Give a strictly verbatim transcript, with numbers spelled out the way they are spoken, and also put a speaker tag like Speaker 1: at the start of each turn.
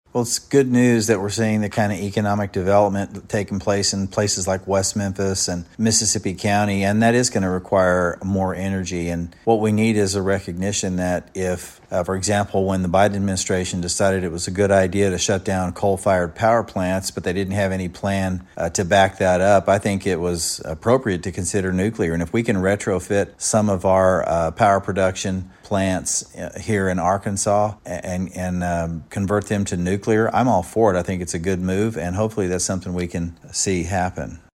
Speaker 1: Well, it's good news that we're seeing the kind of economic development taking place in places like West Memphis and Mississippi County, and that is going to require more energy. And what we need is a recognition that if, uh, for example, when the Biden administration decided it was a good idea to shut down coal-fired power plants, but they didn't have any plan uh, to back that up, I think it was appropriate to consider nuclear. And if we can retrofit some of our uh, power production plants here in Arkansas and and um, convert them to nuclear, I'm all for it. I think it's a good move, and hopefully that's something we can see happen.